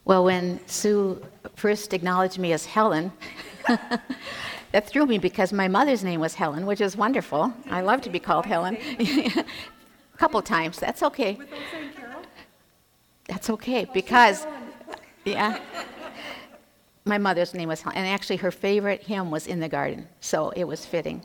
Well, when Sue first acknowledged me as Helen, that threw me because my mother's name was Helen, which is wonderful. I love to be called Helen. A couple times. That's okay. That's okay because, yeah, my mother's name was Helen. And actually her favorite hymn was In the Garden, so it was fitting.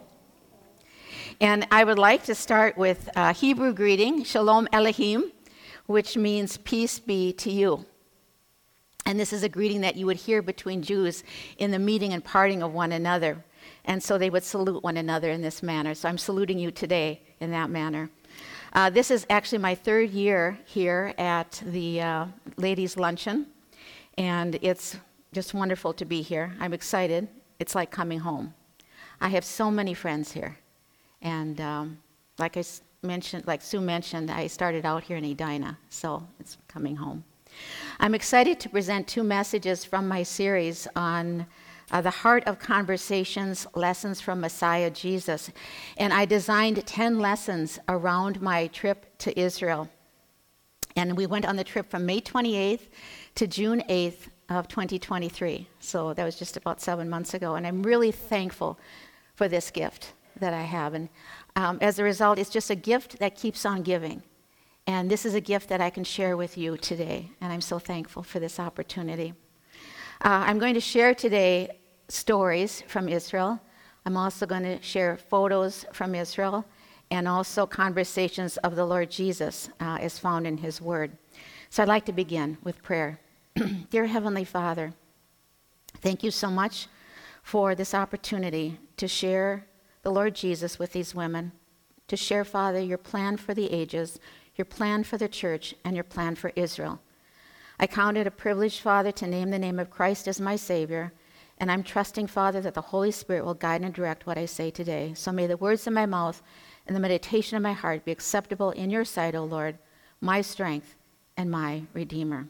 And I would like to start with a Hebrew greeting, Shalom Elohim, which means peace be to you. And this is a greeting that you would hear between Jews in the meeting and parting of one another. And so they would salute one another in this manner. So I'm saluting you today in that manner. This is actually my third year here at the Ladies' Luncheon. And it's just wonderful to be here. I'm excited. It's like coming home. I have so many friends here. And like Sue mentioned, I started out here in Edina. So it's coming home. I'm excited to present two messages from my series on the Heart of Conversations, Lessons from Messiah Jesus. And I designed 10 lessons around my trip to Israel. And we went on the trip from May 28th to June 8th of 2023. So that was just about 7 months ago. And I'm really thankful for this gift that I have. And as a result, it's just a gift that keeps on giving. And this is a gift that I can share with you today, and I'm so thankful for this opportunity. I'm going to share today stories from Israel. I'm also going to share photos from Israel and also conversations of the Lord Jesus as found in His Word. So I'd like to begin with prayer. Dear Heavenly Father, thank you so much for this opportunity to share the Lord Jesus with these women, to share, Father, your plan for the ages, your plan for the church, and your plan for Israel. I count it a privilege, Father, to name the name of Christ as my Savior, and I'm trusting, Father, that the Holy Spirit will guide and direct what I say today. So may the words of my mouth and the meditation of my heart be acceptable in your sight, O Lord, my strength and my Redeemer.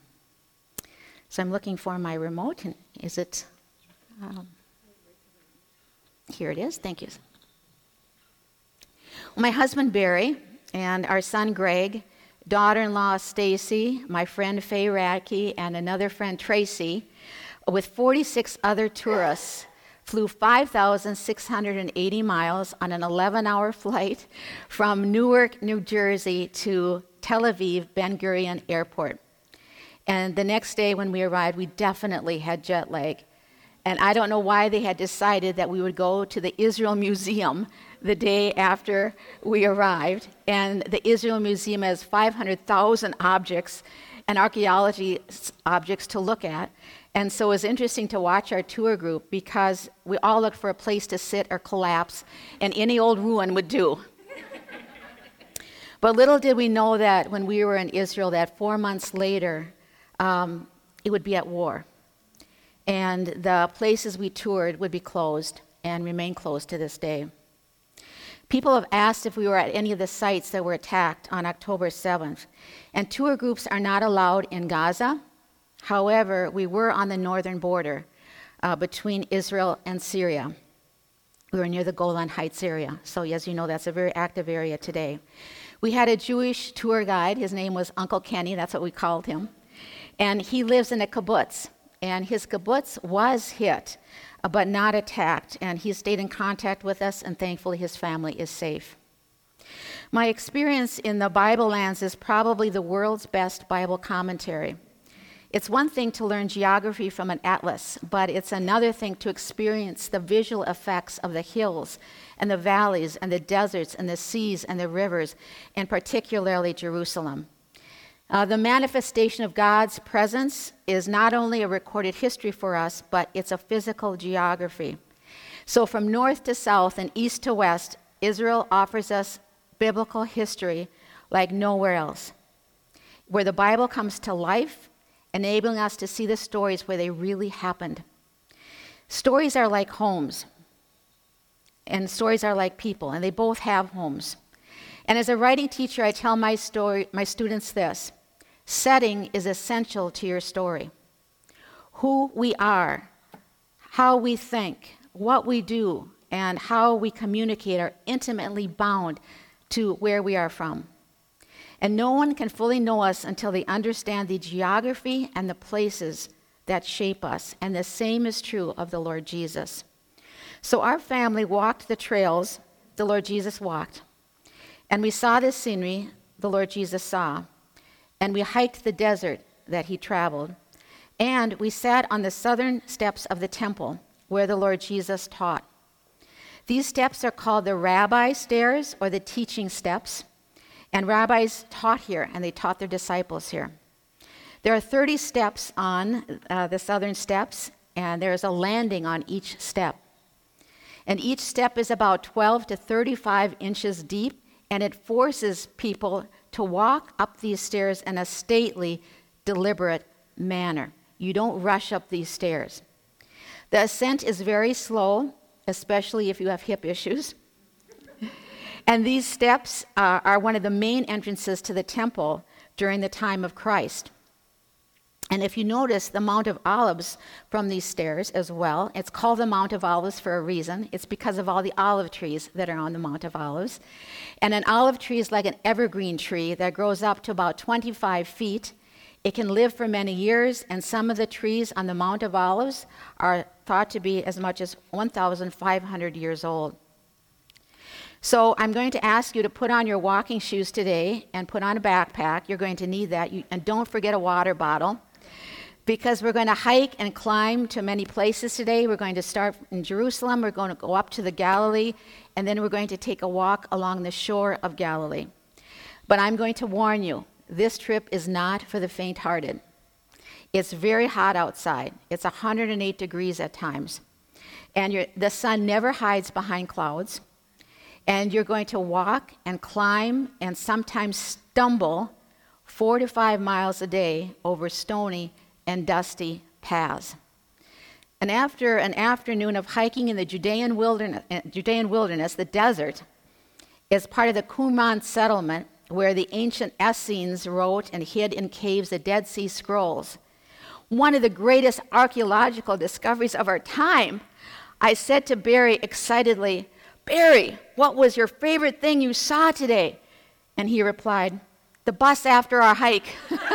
So I'm looking for my remote, and is it? Here it is. Thank you. Well, my husband, Barry, and our son, Greg, daughter-in-law, Stacy, my friend, Faye Radke, and another friend, Tracy, with 46 other tourists, flew 5,680 miles on an 11-hour flight from Newark, New Jersey to Tel Aviv Ben Gurion Airport. And the next day when we arrived, we definitely had jet lag. And I don't know why they had decided that we would go to the Israel Museum the day after we arrived. And the Israel Museum has 500,000 objects and archaeology objects to look at. And so it was interesting to watch our tour group because we all looked for a place to sit or collapse, and any old ruin would do. But little did we know that when we were in Israel, that 4 months later, it would be at war. And the places we toured would be closed and remain closed to this day. People have asked if we were at any of the sites that were attacked on October 7th. And tour groups are not allowed in Gaza. However, we were on the northern border between Israel and Syria. We were near the Golan Heights area. So as you know, that's a very active area today. We had a Jewish tour guide. His name was Uncle Kenny. That's what we called him. And he lives in a kibbutz. And his kibbutz was hit, but not attacked. And he stayed in contact with us, and thankfully his family is safe. My experience in the Bible lands is probably the world's best Bible commentary. It's one thing to learn geography from an atlas, but it's another thing to experience the visual effects of the hills and the valleys and the deserts and the seas and the rivers, and particularly Jerusalem. The manifestation of God's presence is not only a recorded history for us, but it's a physical geography. So from north to south and east to west, Israel offers us biblical history like nowhere else, where the Bible comes to life, enabling us to see the stories where they really happened. Stories are like homes, and stories are like people, and they both have homes. And as a writing teacher, I tell my students this: setting is essential to your story. Who we are, how we think, what we do, and how we communicate are intimately bound to where we are from. And no one can fully know us until they understand the geography and the places that shape us. And the same is true of the Lord Jesus. So our family walked the trails the Lord Jesus walked. And we saw the scenery the Lord Jesus saw. And we hiked the desert that he traveled. And we sat on the southern steps of the temple where the Lord Jesus taught. These steps are called the rabbi stairs or the teaching steps. And rabbis taught here, and they taught their disciples here. There are 30 steps on the southern steps, and there is a landing on each step. And each step is about 12 to 35 inches deep, and it forces people to walk up these stairs in a stately, deliberate manner. You don't rush up these stairs. The ascent is very slow, especially if you have hip issues. And these steps are one of the main entrances to the temple during the time of Christ. And if you notice the Mount of Olives from these stairs as well, it's called the Mount of Olives for a reason. It's because of all the olive trees that are on the Mount of Olives. And an olive tree is like an evergreen tree that grows up to about 25 feet. It can live for many years, and some of the trees on the Mount of Olives are thought to be as much as 1,500 years old. So I'm going to ask you to put on your walking shoes today and put on a backpack. You're going to need that. And don't forget a water bottle, because we're going to hike and climb to many places today. We're going to start in Jerusalem. We're going to go up to the Galilee, and then we're going to take a walk along the shore of Galilee. But I'm going to warn you, this trip is not for the faint-hearted. It's very hot outside. It's 108 degrees at times. And the sun never hides behind clouds. And you're going to walk and climb and sometimes stumble 4 to 5 miles a day over stony and dusty paths. And after an afternoon of hiking in the Judean wilderness, the desert, is part of the Qumran settlement where the ancient Essenes wrote and hid in caves the Dead Sea Scrolls. One of the greatest archaeological discoveries of our time. I said to Barry excitedly, "Barry, what was your favorite thing you saw today?" And he replied, "The bus after our hike."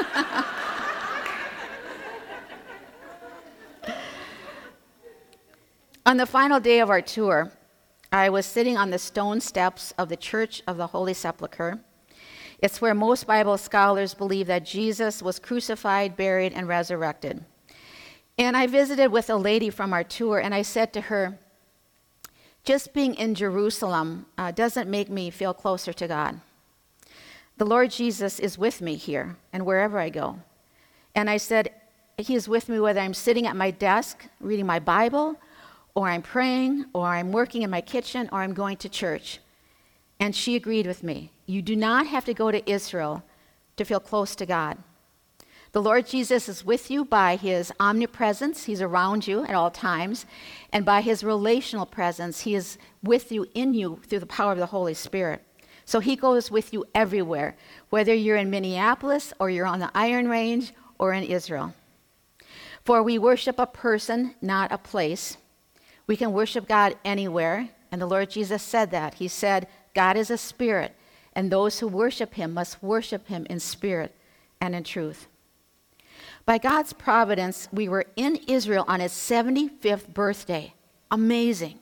On the final day of our tour, I was sitting on the stone steps of the Church of the Holy Sepulchre. It's where most Bible scholars believe that Jesus was crucified, buried, and resurrected. And I visited with a lady from our tour, and I said to her, "Just being in Jerusalem doesn't make me feel closer to God. The Lord Jesus is with me here and wherever I go." And I said, He is with me whether I'm sitting at my desk reading my Bible, or I'm praying, or I'm working in my kitchen, or I'm going to church. And she agreed with me. You do not have to go to Israel to feel close to God. The Lord Jesus is with you by his omnipresence. He's around you at all times. And by his relational presence, he is with you, in you, through the power of the Holy Spirit. So he goes with you everywhere, whether you're in Minneapolis, or you're on the Iron Range, or in Israel. For we worship a person, not a place. We can worship God anywhere, and the Lord Jesus said that. He said, God is a spirit, and those who worship him must worship him in spirit and in truth. By God's providence, we were in Israel on his 75th birthday. Amazing.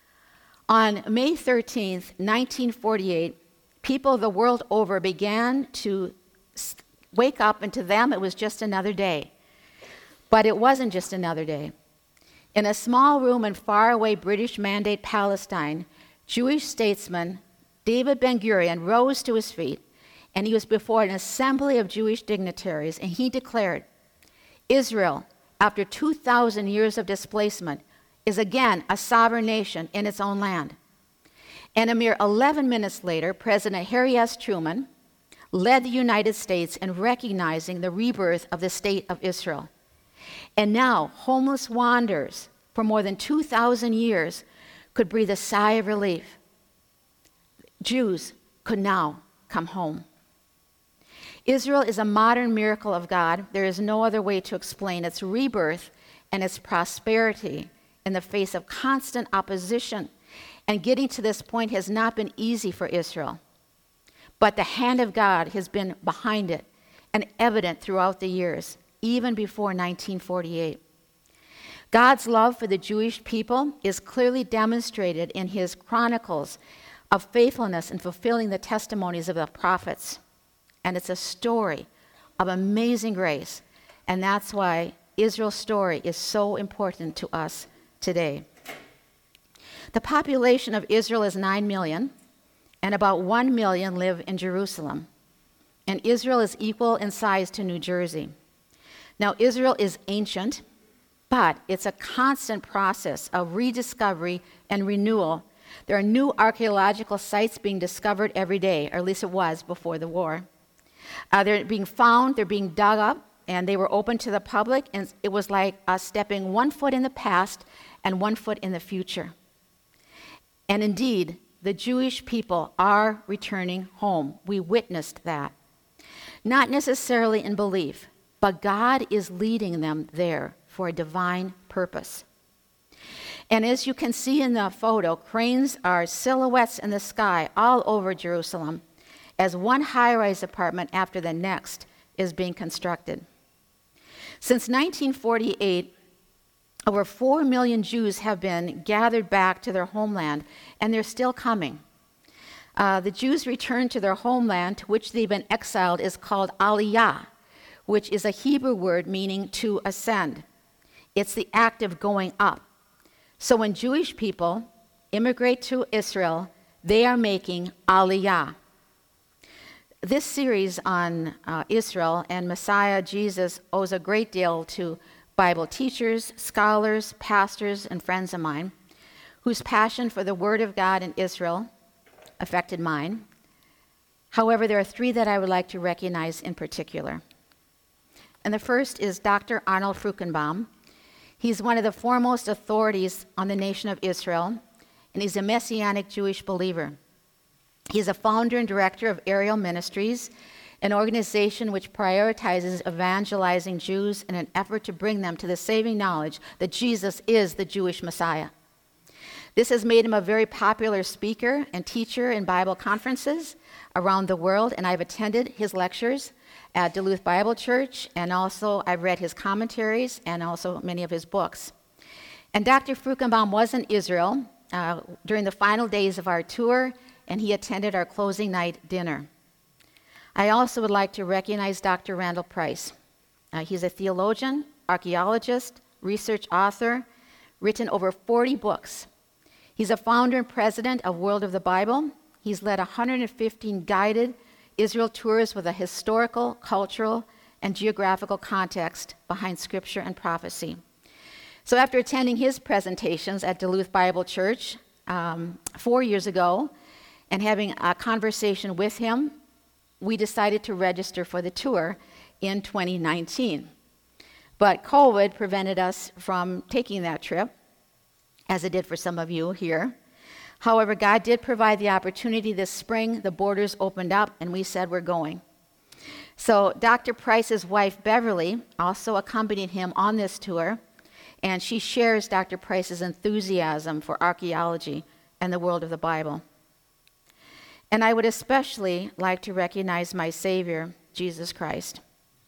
On May 13th, 1948, people the world over began to wake up, and to them it was just another day. But it wasn't just another day. In a small room in faraway British Mandate Palestine, Jewish statesman David Ben-Gurion rose to his feet, and he was before an assembly of Jewish dignitaries, and he declared, Israel, after 2,000 years of displacement, is again a sovereign nation in its own land. And a mere 11 minutes later, President Harry S. Truman led the United States in recognizing the rebirth of the state of Israel. And now, homeless wanderers for more than 2,000 years could breathe a sigh of relief. Jews could now come home. Israel is a modern miracle of God. There is no other way to explain its rebirth and its prosperity in the face of constant opposition. And getting to this point has not been easy for Israel. But the hand of God has been behind it and evident throughout the years, even before 1948. God's love for the Jewish people is clearly demonstrated in his chronicles of faithfulness in fulfilling the testimonies of the prophets. And it's a story of amazing grace. And that's why Israel's story is so important to us today. The population of Israel is 9 million, and about 1 million live in Jerusalem. And Israel is equal in size to New Jersey. Now, Israel is ancient, but it's a constant process of rediscovery and renewal. There are new archaeological sites being discovered every day, or at least it was before the war. They're being found, they're being dug up, and they were open to the public, and it was like us stepping 1 foot in the past and 1 foot in the future. And indeed, the Jewish people are returning home. We witnessed that. Not necessarily in belief, but God is leading them there for a divine purpose. And as you can see in the photo, cranes are silhouettes in the sky all over Jerusalem as one high-rise apartment after the next is being constructed. Since 1948, over 4 million Jews have been gathered back to their homeland, and they're still coming. The Jews return to their homeland, to which they've been exiled, is called Aliyah, which is a Hebrew word meaning to ascend. It's the act of going up. So when Jewish people immigrate to Israel, they are making Aliyah. This series on Israel and Messiah Jesus owes a great deal to Bible teachers, scholars, pastors, and friends of mine whose passion for the Word of God in Israel affected mine. However, there are 3 that I would like to recognize in particular. And the first is Dr. Arnold Fruchtenbaum. He's one of the foremost authorities on the nation of Israel, and he's a Messianic Jewish believer. He's a founder and director of Ariel Ministries, an organization which prioritizes evangelizing Jews in an effort to bring them to the saving knowledge that Jesus is the Jewish Messiah. This has made him a very popular speaker and teacher in Bible conferences around the world, and I've attended his lectures at Duluth Bible Church, and also I've read his commentaries and also many of his books. And Dr. Fruchtenbaum was in Israel during the final days of our tour, and he attended our closing night dinner. I also would like to recognize Dr. Randall Price. He's a theologian, archaeologist, research author, written over 40 books. He's a founder and president of World of the Bible. He's led 115 guided Israel tours with a historical, cultural, and geographical context behind scripture and prophecy. So after attending his presentations at Duluth Bible Church 4 years ago and having a conversation with him, we decided to register for the tour in 2019. But COVID prevented us from taking that trip, as it did for some of you here. However, God did provide the opportunity this spring. The borders opened up, and we said we're going. So Dr. Price's wife, Beverly, also accompanied him on this tour, and she shares Dr. Price's enthusiasm for archaeology and the world of the Bible. And I would especially like to recognize my Savior, Jesus Christ.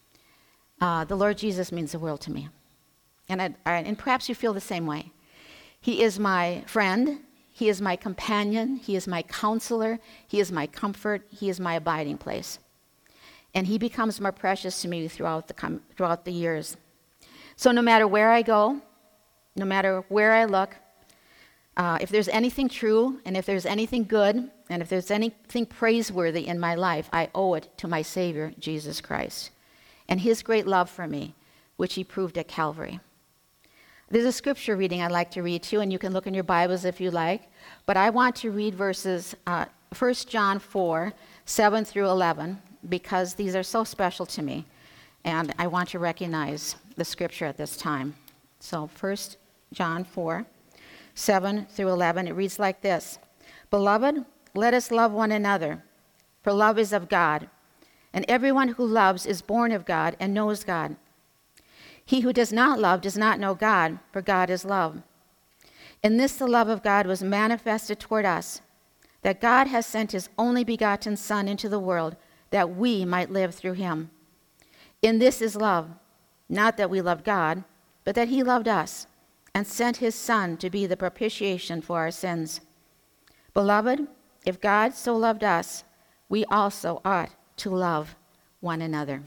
The Lord Jesus means the world to me. And perhaps you feel the same way. He is my friend. He is my companion. He is my counselor. He is my comfort. He is my abiding place. And he becomes more precious to me throughout the years. So no matter where I go, no matter where I look, if there's anything true, and if there's anything good, and if there's anything praiseworthy in my life, I owe it to my Savior, Jesus Christ, and his great love for me, which he proved at Calvary. There's a scripture reading I'd like to read to you, and you can look in your Bibles if you like, but I want to read verses 1 John 4, 7 through 11, because these are so special to me, and I want to recognize the scripture at this time. So 1 John 4, 7 through 11, it reads like this: Beloved, let us love one another, for love is of God, and everyone who loves is born of God and knows God. He who does not love does not know God, for God is love. In this the love of God was manifested toward us, that God has sent his only begotten Son into the world that we might live through him. In this is love, not that we loved God, but that he loved us and sent his Son to be the propitiation for our sins. Beloved, if God so loved us, we also ought to love one another.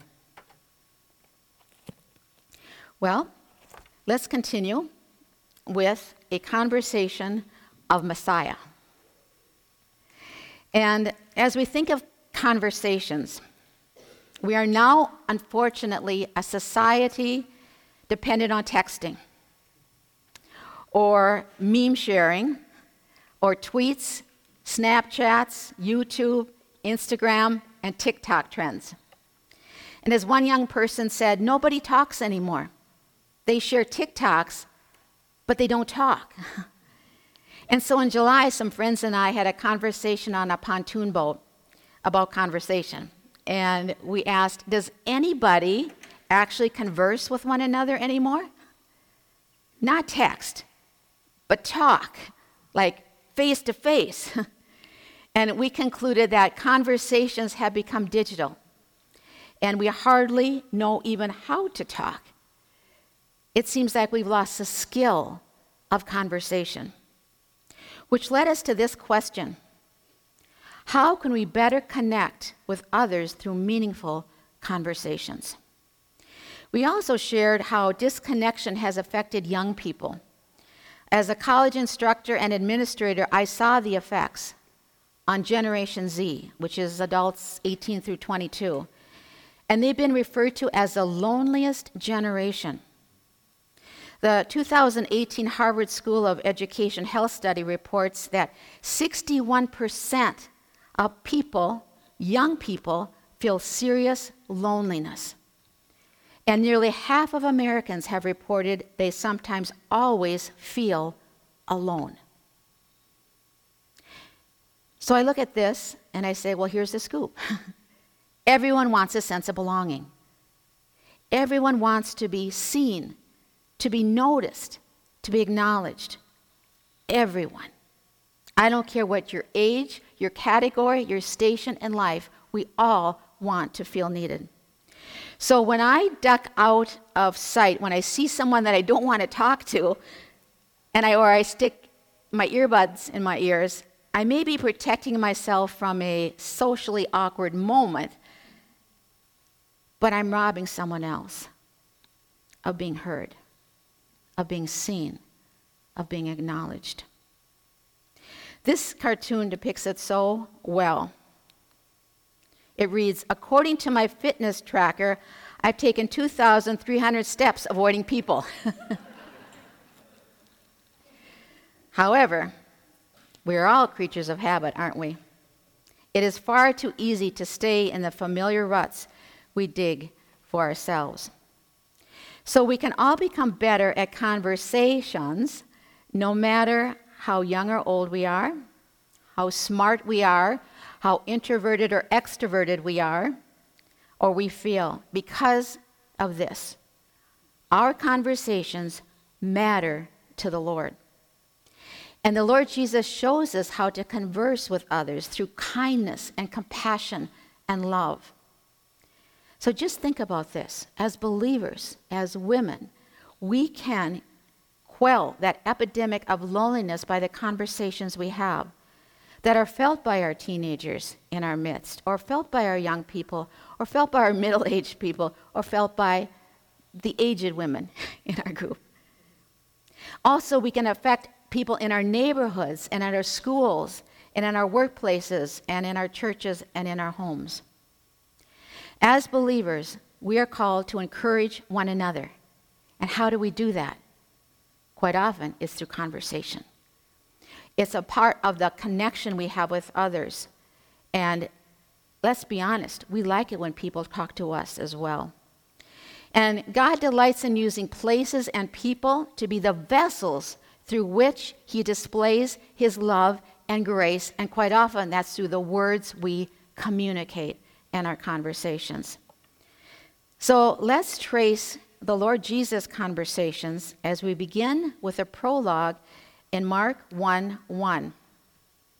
Well, let's continue with a conversation of Messiah. And as we think of conversations, we are now, unfortunately, a society dependent on texting or meme sharing or tweets, Snapchats, YouTube, Instagram, and TikTok trends. And as one young person said, nobody talks anymore. They share TikToks, but they don't talk. And so in July, some friends and I had a conversation on a pontoon boat about conversation. And we asked, does anybody actually converse with one another anymore? Not text, but talk, like face to face. And we concluded that conversations have become digital, and we hardly know even how to talk. It seems like we've lost the skill of conversation, which led us to this question: how can we better connect with others through meaningful conversations? We also shared how disconnection has affected young people. As a college instructor and administrator, I saw the effects on Generation Z, which is adults 18 through 22, and they've been referred to as the loneliest generation. The 2018 Harvard School of Education Health Study reports that 61% of people, young people, feel serious loneliness. And nearly half of Americans have reported they sometimes always feel alone. So I look at this and I say, well, here's the scoop. Everyone wants a sense of belonging. Everyone wants to be seen, to be noticed, to be acknowledged. Everyone. I don't care what your age, your category, your station in life, we all want to feel needed. So when I duck out of sight, when I see someone that I don't want to talk to, and I stick my earbuds in my ears, I may be protecting myself from a socially awkward moment, but I'm robbing someone else of being heard, of being seen, of being acknowledged. This cartoon depicts it so well. It reads, according to my fitness tracker, I've taken 2,300 steps avoiding people. However, we are all creatures of habit, aren't we? It is far too easy to stay in the familiar ruts we dig for ourselves. So we can all become better at conversations, no matter how young or old we are, how smart we are, how introverted or extroverted we are, or we feel. Because of this, our conversations matter to the Lord. And the Lord Jesus shows us how to converse with others through kindness and compassion and love. So just think about this. As believers, as women, we can quell that epidemic of loneliness by the conversations we have that are felt by our teenagers in our midst, or felt by our young people, or felt by our middle-aged people, or felt by the aged women in our group. Also, we can affect people in our neighborhoods and at our schools and in our workplaces and in our churches and in our homes. As believers, we are called to encourage one another. And how do we do that? Quite often, it's through conversation. It's a part of the connection we have with others. And let's be honest, we like it when people talk to us as well. And God delights in using places and people to be the vessels through which he displays his love and grace, and quite often that's through the words we communicate in our conversations. So let's trace the Lord Jesus' conversations as we begin with a prologue in Mark 1:1.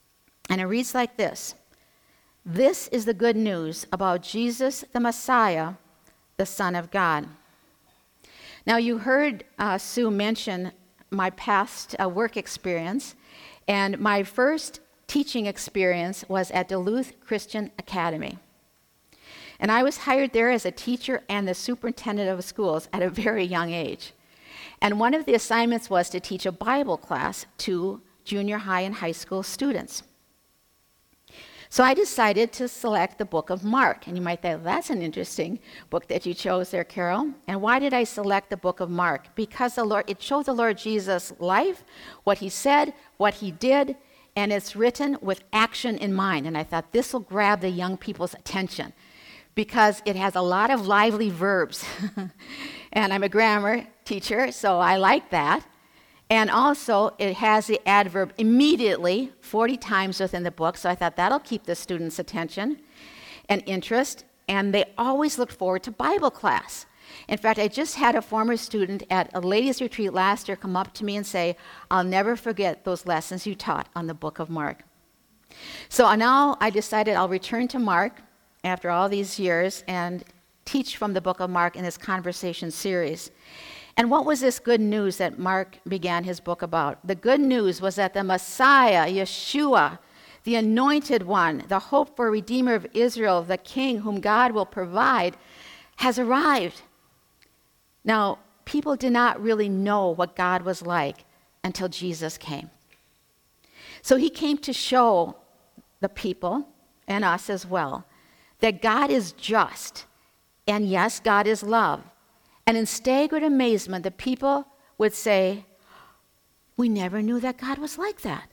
And it reads like this: "This is the good news about Jesus the Messiah, the Son of God." Now, you heard Sue mention my past work experience, and my first teaching experience was at Duluth Christian Academy. And I was hired there as a teacher and the superintendent of schools at a very young age. And one of the assignments was to teach a Bible class to junior high and high school students. So I decided to select the book of Mark. And you might think, that's an interesting book that you chose there, Carol. And why did I select the book of Mark? Because it showed the Lord Jesus' life, what he said, what he did, and it's written with action in mind. And I thought this will grab the young people's attention because it has a lot of lively verbs. And I'm a grammar teacher, so I like that. And also, it has the adverb immediately 40 times within the book, so I thought that'll keep the students' attention and interest, and they always look forward to Bible class. In fact, I just had a former student at a ladies' retreat last year come up to me and say, "I'll never forget those lessons you taught on the book of Mark." So now I decided I'll return to Mark after all these years and teach from the book of Mark in this conversation series. And what was this good news that Mark began his book about? The good news was that the Messiah, Yeshua, the anointed one, the hope for Redeemer of Israel, the King whom God will provide, has arrived. Now, people did not really know what God was like until Jesus came. So he came to show the people, and us as well, that God is just, and yes, God is love. And in staggered amazement, the people would say, "We never knew that God was like that."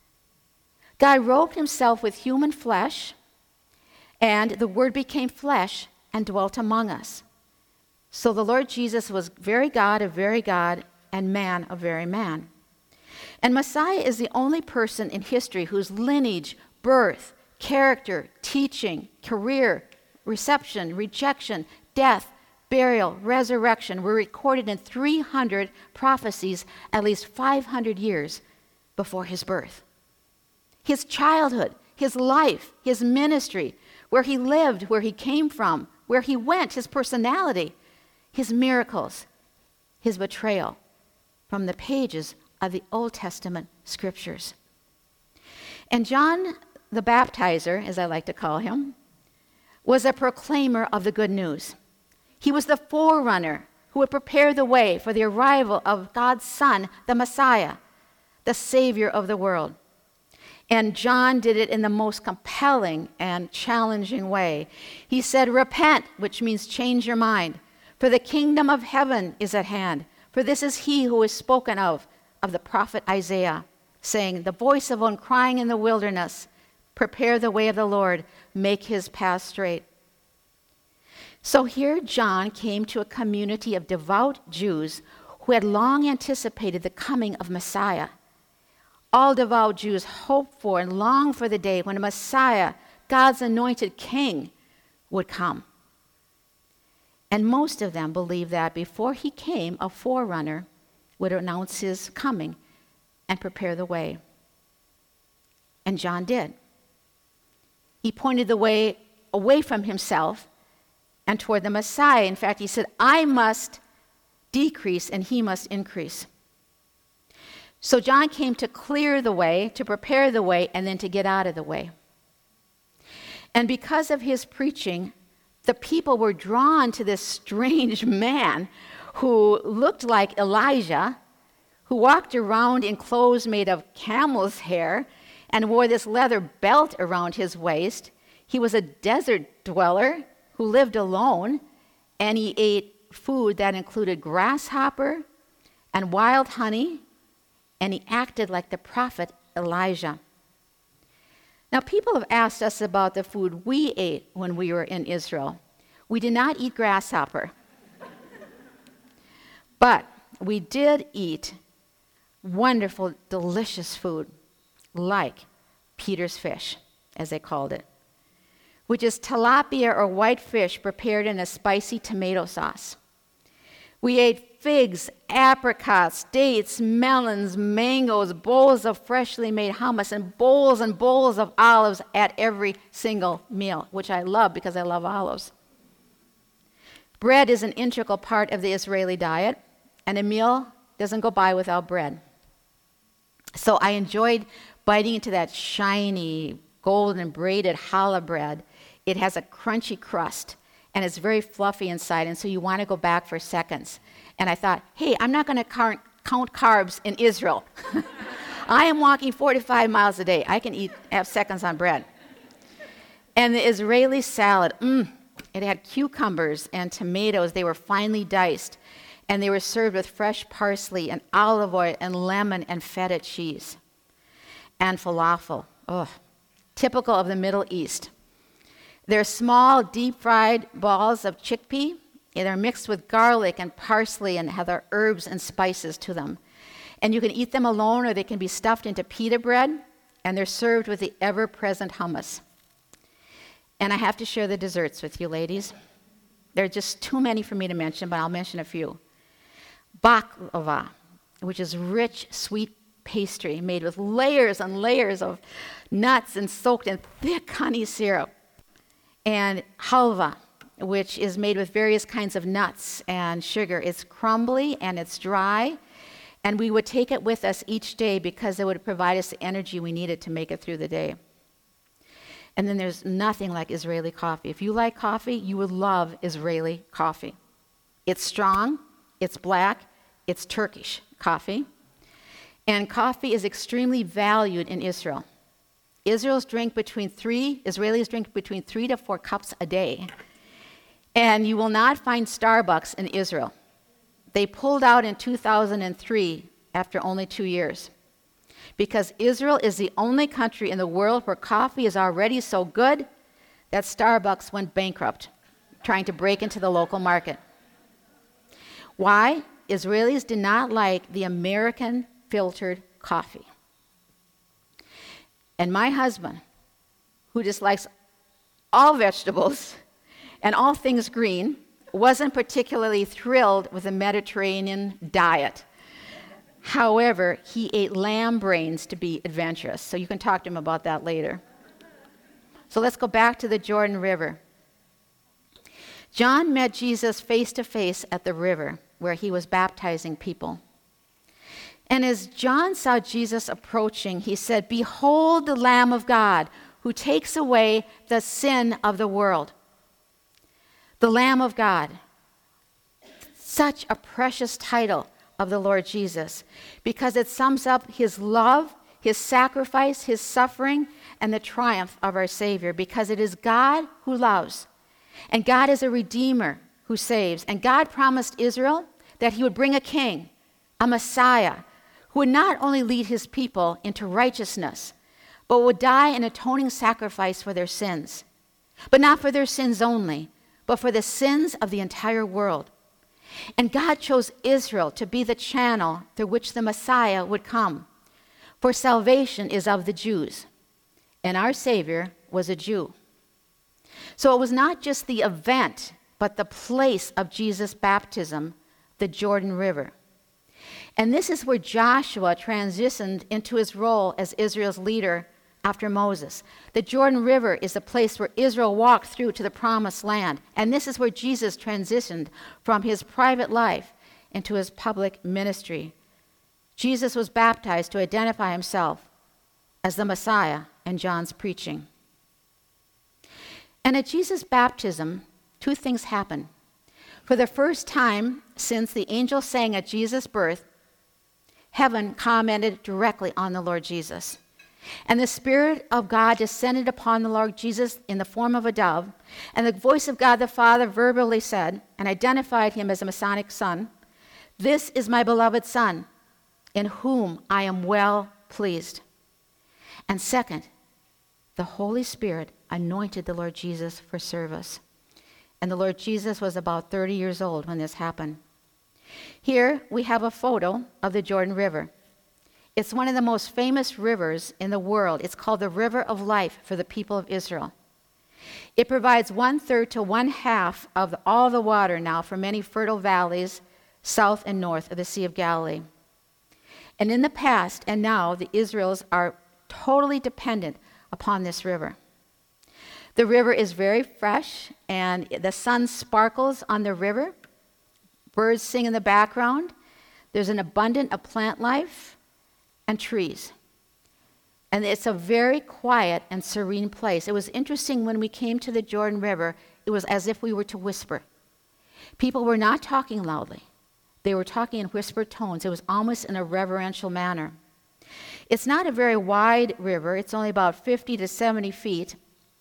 God robed himself with human flesh, and the Word became flesh and dwelt among us. So the Lord Jesus was very God of very God, and man of very man. And Messiah is the only person in history whose lineage, birth, character, teaching, career, reception, rejection, death, burial, resurrection were recorded in 300 prophecies at least 500 years before his birth. His childhood, his life, his ministry, where he lived, where he came from, where he went, his personality, his miracles, his betrayal, from the pages of the Old Testament scriptures. And John the Baptizer, as I like to call him, was a proclaimer of the good news. He was the forerunner who would prepare the way for the arrival of God's Son, the Messiah, the Savior of the world. And John did it in the most compelling and challenging way. He said, "Repent," which means change your mind, "for the kingdom of heaven is at hand. For this is he who is spoken of the prophet Isaiah, saying, the voice of one crying in the wilderness, prepare the way of the Lord, make his path straight." So here John came to a community of devout Jews who had long anticipated the coming of Messiah. All devout Jews hoped for and longed for the day when a Messiah, God's anointed king, would come. And most of them believed that before he came, a forerunner would announce his coming and prepare the way. And John did. He pointed the way away from himself and toward the Messiah. In fact, he said, "I must decrease and he must increase." So John came to clear the way, to prepare the way, and then to get out of the way. And because of his preaching, the people were drawn to this strange man who looked like Elijah, who walked around in clothes made of camel's hair and wore this leather belt around his waist. He was a desert dweller who lived alone, and he ate food that included grasshopper and wild honey, and he acted like the prophet Elijah. Now, people have asked us about the food we ate when we were in Israel. We did not eat grasshopper, but we did eat wonderful, delicious food like Peter's fish, as they called it, which is tilapia or white fish prepared in a spicy tomato sauce. We ate figs, apricots, dates, melons, mangoes, bowls of freshly made hummus, and bowls of olives at every single meal, which I love because I love olives. Bread is an integral part of the Israeli diet, and a meal doesn't go by without bread. So I enjoyed biting into that shiny, golden braided challah bread. It has a crunchy crust, and it's very fluffy inside, and so you want to go back for seconds. And I thought, hey, I'm not going to count carbs in Israel. I am walking 45 miles a day. I can have seconds on bread. And the Israeli salad, it had cucumbers and tomatoes. They were finely diced, and they were served with fresh parsley and olive oil and lemon and feta cheese. And falafel, typical of the Middle East. They're small, deep-fried balls of chickpea. They're mixed with garlic and parsley and have their herbs and spices to them. And you can eat them alone, or they can be stuffed into pita bread, and they're served with the ever-present hummus. And I have to share the desserts with you, ladies. There are just too many for me to mention, but I'll mention a few. Baklava, which is rich, sweet pastry made with layers and layers of nuts and soaked in thick honey syrup. And halva, which is made with various kinds of nuts and sugar. It's crumbly and it's dry, and we would take it with us each day because it would provide us the energy we needed to make it through the day. And then there's nothing like Israeli coffee. If you like coffee, you would love Israeli coffee. It's strong, it's black, it's Turkish coffee. And coffee is extremely valued in Israel. Israelis drink between 3 to 4 cups a day. And you will not find Starbucks in Israel. They pulled out in 2003 after only 2 years. Because Israel is the only country in the world where coffee is already so good that Starbucks went bankrupt, trying to break into the local market. Why? Israelis did not like the American filtered coffee. And my husband, who dislikes all vegetables and all things green, wasn't particularly thrilled with the Mediterranean diet. However, he ate lamb brains to be adventurous, so you can talk to him about that later. So let's go back to the Jordan River. John met Jesus face to face at the river where he was baptizing people. And as John saw Jesus approaching, he said, "Behold the Lamb of God who takes away the sin of the world." The Lamb of God. Such a precious title of the Lord Jesus, because it sums up his love, his sacrifice, his suffering, and the triumph of our Savior, because it is God who loves, and God is a Redeemer who saves. And God promised Israel that he would bring a king, a Messiah, who would not only lead his people into righteousness, but would die an atoning sacrifice for their sins. But not for their sins only, but for the sins of the entire world. And God chose Israel to be the channel through which the Messiah would come. For salvation is of the Jews, and our Savior was a Jew. So it was not just the event, but the place of Jesus' baptism, the Jordan River. And this is where Joshua transitioned into his role as Israel's leader after Moses. The Jordan River is the place where Israel walked through to the promised land. And this is where Jesus transitioned from his private life into his public ministry. Jesus was baptized to identify himself as the Messiah in John's preaching. And at Jesus' baptism, 2 things happened. For the first time since the angel sang at Jesus' birth, heaven commented directly on the Lord Jesus. And the Spirit of God descended upon the Lord Jesus in the form of a dove, and the voice of God the Father verbally said and identified him as a Messianic son, "This is my beloved Son, in whom I am well pleased." And second, the Holy Spirit anointed the Lord Jesus for service. And the Lord Jesus was about 30 years old when this happened. Here we have a photo of the Jordan River. It's one of the most famous rivers in the world. It's called the River of Life for the people of Israel. It provides 1/3 to 1/2 of all the water now for many fertile valleys, south and north of the Sea of Galilee. And in the past and now, the Israelites are totally dependent upon this river. The river is very fresh, and the sun sparkles on the river. Birds sing in the background. There's an abundance of plant life and trees. And it's a very quiet and serene place. It was interesting when we came to the Jordan River, it was as if we were to whisper. People were not talking loudly. They were talking in whispered tones. It was almost in a reverential manner. It's not a very wide river. It's only about 50 to 70 feet.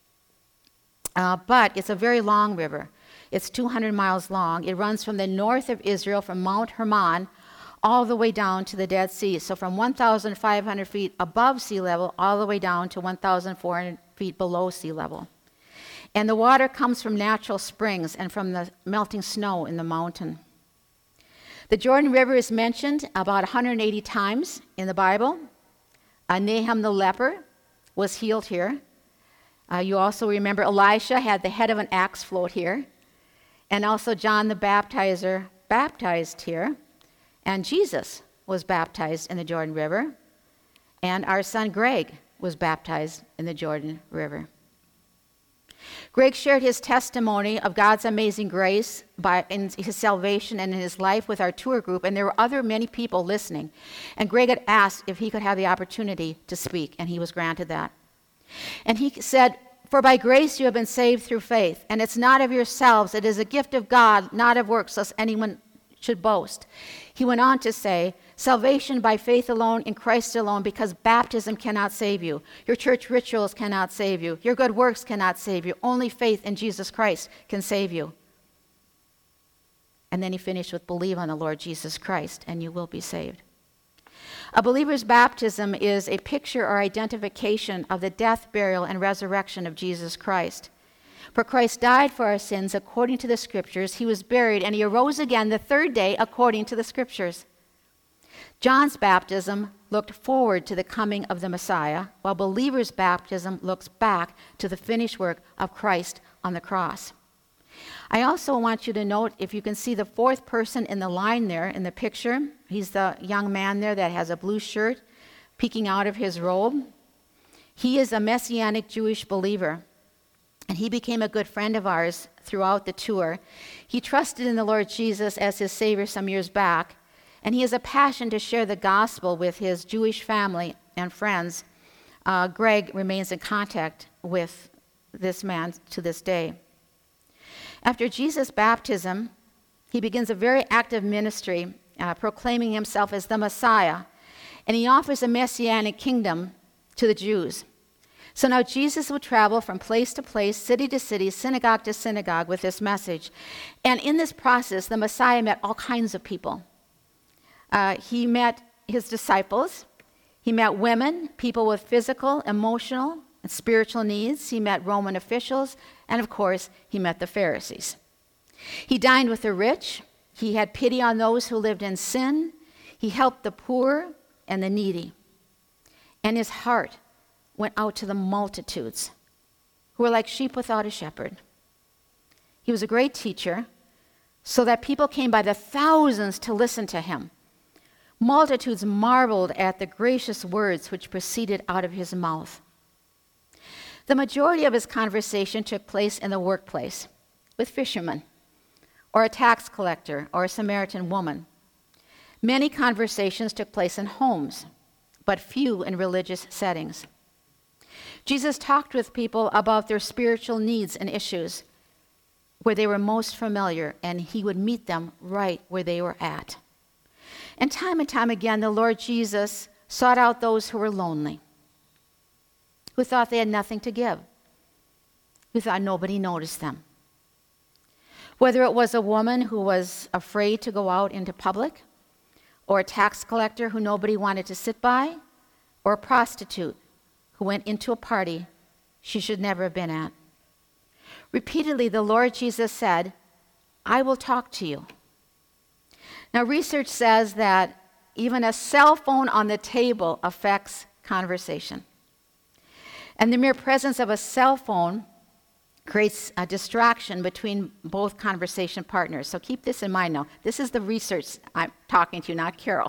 But it's a very long river. It's 200 miles long. It runs from the north of Israel, from Mount Hermon, all the way down to the Dead Sea. So from 1,500 feet above sea level, all the way down to 1,400 feet below sea level. And the water comes from natural springs and from the melting snow in the mountain. The Jordan River is mentioned about 180 times in the Bible. Nahum the leper was healed here. You also remember Elisha had the head of an axe float here. And also John the Baptizer baptized here. And Jesus was baptized in the Jordan River. And our son Greg was baptized in the Jordan River. Greg shared his testimony of God's amazing grace in his salvation and in his life with our tour group, and there were many people listening. And Greg had asked if he could have the opportunity to speak, and he was granted that. And he said, "For by grace you have been saved through faith, and it's not of yourselves, it is a gift of God, not of works, lest anyone should boast." He went on to say, "Salvation by faith alone, in Christ alone, because baptism cannot save you. Your church rituals cannot save you. Your good works cannot save you. Only faith in Jesus Christ can save you." And then he finished with, "Believe on the Lord Jesus Christ, and you will be saved." A believer's baptism is a picture or identification of the death, burial, and resurrection of Jesus Christ. For Christ died for our sins according to the Scriptures. He was buried, and he arose again the third day according to the Scriptures. John's baptism looked forward to the coming of the Messiah, while believers' baptism looks back to the finished work of Christ on the cross. I also want you to note, if you can see the fourth person in the line there in the picture, he's the young man there that has a blue shirt peeking out of his robe. He is a Messianic Jewish believer, and he became a good friend of ours throughout the tour. He trusted in the Lord Jesus as his Savior some years back, and he has a passion to share the gospel with his Jewish family and friends. Greg remains in contact with this man to this day. After Jesus' baptism, he begins a very active ministry, proclaiming himself as the Messiah, and he offers a messianic kingdom to the Jews. So now Jesus would travel from place to place, city to city, synagogue to synagogue with this message. And in this process, the Messiah met all kinds of people. He met his disciples. He met women, people with physical, emotional, and spiritual needs. He met Roman officials. And of course, he met the Pharisees. He dined with the rich. He had pity on those who lived in sin. He helped the poor and the needy. And his heart went out to the multitudes who were like sheep without a shepherd. He was a great teacher, so that people came by the thousands to listen to him. Multitudes marveled at the gracious words which proceeded out of his mouth. The majority of his conversation took place in the workplace with fishermen, or a tax collector, or a Samaritan woman. Many conversations took place in homes, but few in religious settings. Jesus talked with people about their spiritual needs and issues where they were most familiar, and he would meet them right where they were at. And time again, the Lord Jesus sought out those who were lonely, who thought they had nothing to give, who thought nobody noticed them. Whether it was a woman who was afraid to go out into public, or a tax collector who nobody wanted to sit by, or a prostitute who went into a party she should never have been at. Repeatedly, the Lord Jesus said, "I will talk to you." Now, research says that even a cell phone on the table affects conversation. And the mere presence of a cell phone creates a distraction between both conversation partners. So keep this in mind now. This is the research I'm talking to, not Carol.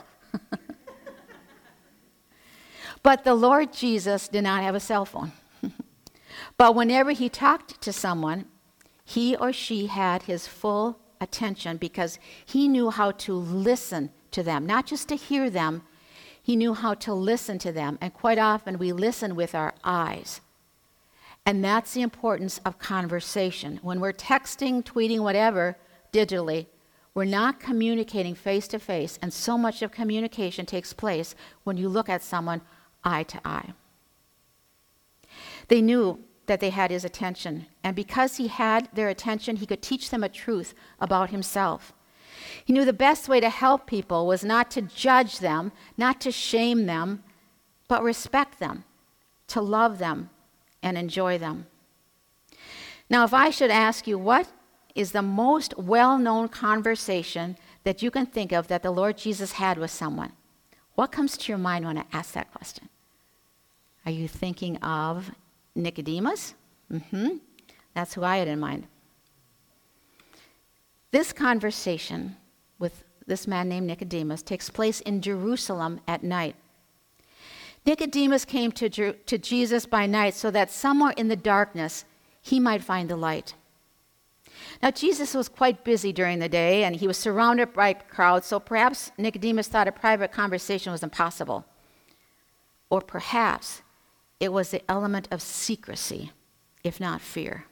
But the Lord Jesus did not have a cell phone. But whenever he talked to someone, he or she had his full attention because he knew how to listen to them, not just to hear them. He knew how to listen to them. And quite often we listen with our eyes. And that's the importance of conversation. When we're texting, tweeting, whatever, digitally, we're not communicating face to face. And so much of communication takes place when you look at someone eye to eye. They knew that they had his attention. And because he had their attention, he could teach them a truth about himself. He knew the best way to help people was not to judge them, not to shame them, but respect them, to love them, and enjoy them. Now, if I should ask you, what is the most well-known conversation that you can think of that the Lord Jesus had with someone? What comes to your mind when I ask that question? Are you thinking of Nicodemus? That's who I had in mind. This conversation with this man named Nicodemus takes place in Jerusalem at night. Nicodemus came to Jesus by night so that somewhere in the darkness he might find the light. Now, Jesus was quite busy during the day, and he was surrounded by crowds, so perhaps Nicodemus thought a private conversation was impossible. Or perhaps it was the element of secrecy, if not fear.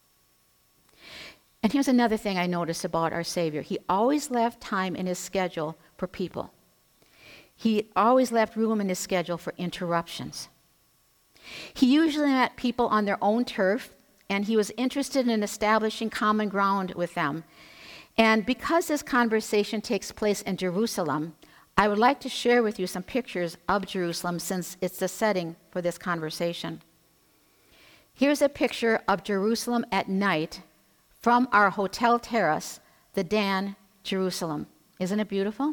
And here's another thing I noticed about our Savior. He always left time in his schedule for people. He always left room in his schedule for interruptions. He usually met people on their own turf, and he was interested in establishing common ground with them. And because this conversation takes place in Jerusalem, I would like to share with you some pictures of Jerusalem since it's the setting for this conversation. Here's a picture of Jerusalem at night from our hotel terrace, the Dan Jerusalem. Isn't it beautiful?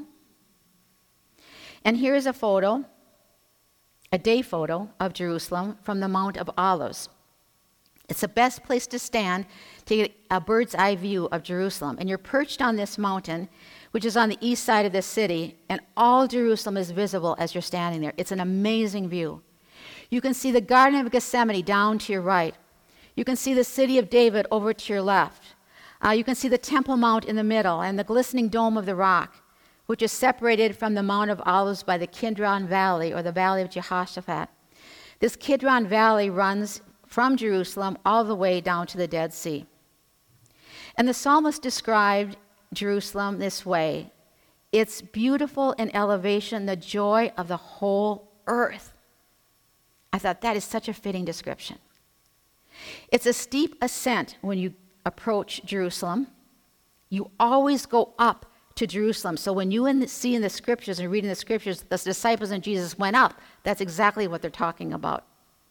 And here's a photo, a day photo of Jerusalem from the Mount of Olives. It's the best place to stand to get a bird's eye view of Jerusalem. And you're perched on this mountain, which is on the east side of the city, and all Jerusalem is visible as you're standing there. It's an amazing view. You can see the Garden of Gethsemane down to your right. You can see the city of David over to your left. You can see the Temple Mount in the middle and the glistening dome of the rock, which is separated from the Mount of Olives by the Kidron Valley, or the Valley of Jehoshaphat. This Kidron Valley runs from Jerusalem all the way down to the Dead Sea. And the psalmist described Jerusalem this way: it's beautiful in elevation, the joy of the whole earth. I thought that is such a fitting description. It's a steep ascent when you approach Jerusalem. You always go up to Jerusalem. So when you see in the scriptures and reading the scriptures, the disciples and Jesus went up, that's exactly what they're talking about.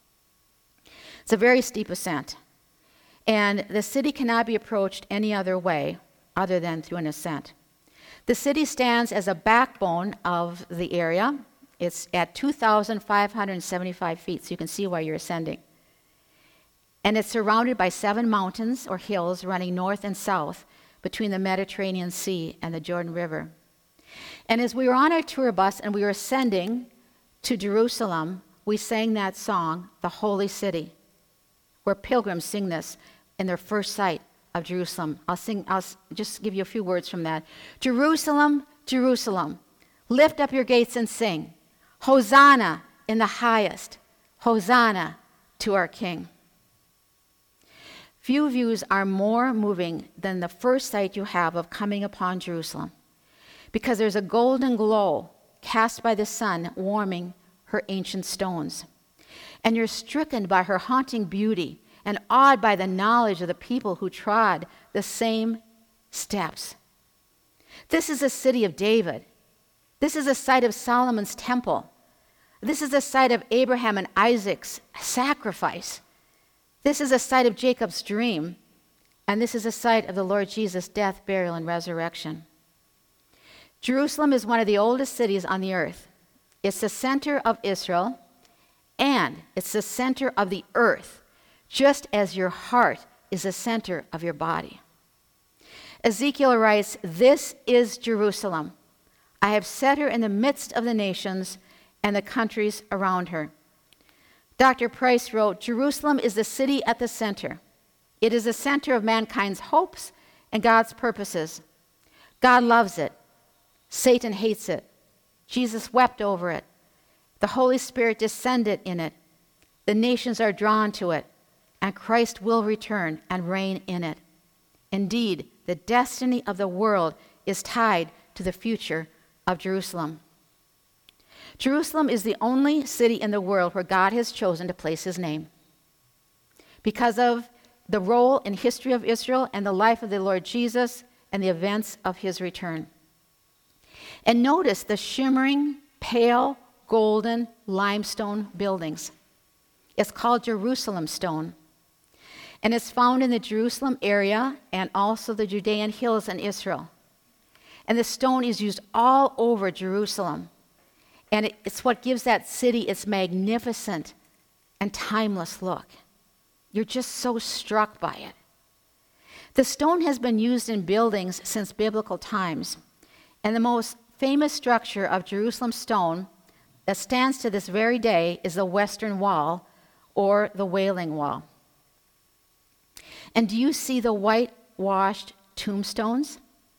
It's a very steep ascent. And the city cannot be approached any other way other than through an ascent. The city stands as a backbone of the area. It's at 2,575 feet, so you can see why you're ascending. And it's surrounded by 7 mountains or hills running north and south between the Mediterranean Sea and the Jordan River. And as we were on our tour bus and we were ascending to Jerusalem, we sang that song, The Holy City, where pilgrims sing this in their first sight of Jerusalem. I'll just give you a few words from that. Jerusalem, Jerusalem, lift up your gates and sing. Hosanna in the highest. Hosanna to our King. Few views are more moving than the first sight you have of coming upon Jerusalem, because there's a golden glow cast by the sun warming her ancient stones. And you're stricken by her haunting beauty and awed by the knowledge of the people who trod the same steps. This is a city of David. This is a site of Solomon's temple. This is a site of Abraham and Isaac's sacrifice. This is a site of Jacob's dream. And this is a site of the Lord Jesus' death, burial, and resurrection. Jerusalem is one of the oldest cities on the earth. It's the center of Israel, and it's the center of the earth, just as your heart is the center of your body. Ezekiel writes, "This is Jerusalem. I have set her in the midst of the nations and the countries around her." Dr. Price wrote, "Jerusalem is the city at the center. It is the center of mankind's hopes and God's purposes. God loves it. Satan hates it. Jesus wept over it. The Holy Spirit descended in it. The nations are drawn to it, and Christ will return and reign in it. Indeed, the destiny of the world is tied to the future of Jerusalem." Jerusalem is the only city in the world where God has chosen to place his name. Because of the role in history of Israel and the life of the Lord Jesus and the events of his return. And notice the shimmering, pale, golden limestone buildings. It's called Jerusalem stone. And it's found in the Jerusalem area and also the Judean hills in Israel. And the stone is used all over Jerusalem. And it's what gives that city its magnificent and timeless look. You're just so struck by it. The stone has been used in buildings since biblical times. And the most famous structure of Jerusalem stone that stands to this very day is the Western Wall, or the Wailing Wall. And do you see the whitewashed tombstones?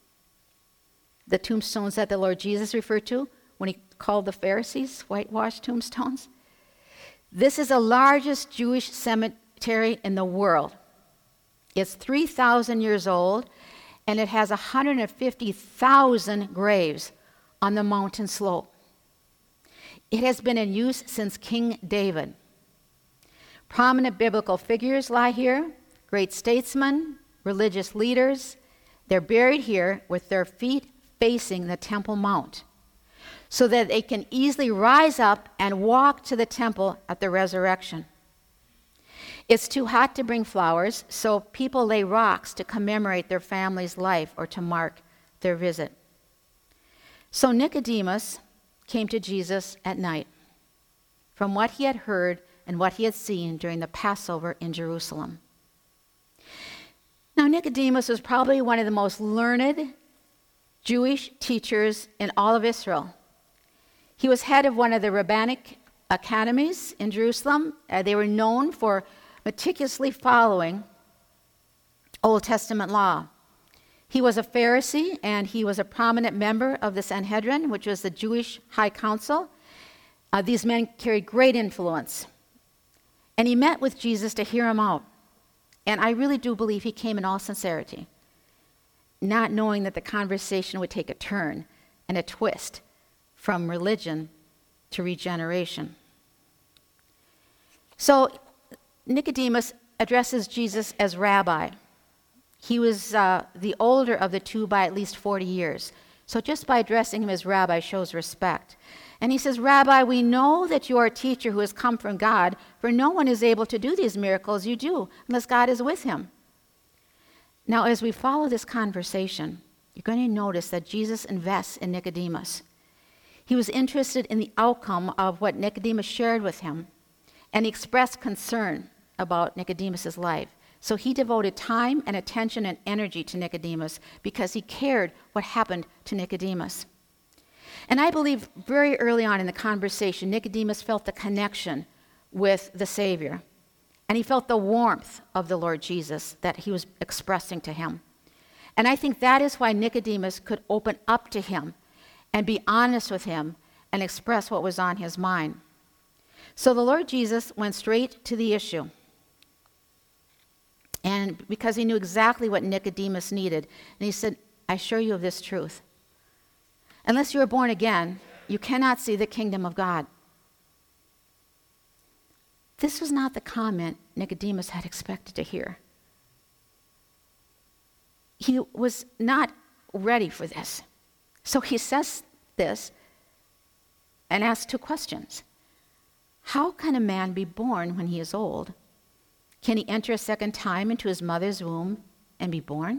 The tombstones that the Lord Jesus referred to when he called the Pharisees whitewashed tombstones? This is the largest Jewish cemetery in the world. It's 3,000 years old, and it has 150,000 graves on the mountain slope. It has been in use since King David. Prominent biblical figures lie here, great statesmen, religious leaders. They're buried here with their feet facing the Temple Mount, so that they can easily rise up and walk to the temple at the resurrection. It's too hot to bring flowers, so people lay rocks to commemorate their family's life or to mark their visit. So Nicodemus came to Jesus at night from what he had heard and what he had seen during the Passover in Jerusalem. Now, Nicodemus was probably one of the most learned Jewish teachers in all of Israel. He was head of one of the rabbinic academies in Jerusalem. They were known for meticulously following Old Testament law. He was a Pharisee, and he was a prominent member of the Sanhedrin, which was the Jewish high council. These men carried great influence. And he met with Jesus to hear him out. And I really do believe he came in all sincerity, not knowing that the conversation would take a turn and a twist from religion to regeneration. So Nicodemus addresses Jesus as rabbi. He was the older of the two by at least 40 years. So just by addressing him as rabbi shows respect. And he says, "Rabbi, we know that you are a teacher who has come from God, for no one is able to do these miracles you do unless God is with him." Now, as we follow this conversation, you're going to notice that Jesus invests in Nicodemus. He was interested in the outcome of what Nicodemus shared with him, and he expressed concern about Nicodemus's life. So he devoted time and attention and energy to Nicodemus because he cared what happened to Nicodemus. And I believe very early on in the conversation, Nicodemus felt the connection with the Savior. And he felt the warmth of the Lord Jesus that he was expressing to him. And I think that is why Nicodemus could open up to him and be honest with him and express what was on his mind. So the Lord Jesus went straight to the issue. And because he knew exactly what Nicodemus needed, and he said, "I assure you of this truth. Unless you are born again, you cannot see the kingdom of God." This was not the comment Nicodemus had expected to hear. He was not ready for this. So he says this and asks two questions. How can a man be born when he is old? Can he enter a second time into his mother's womb and be born?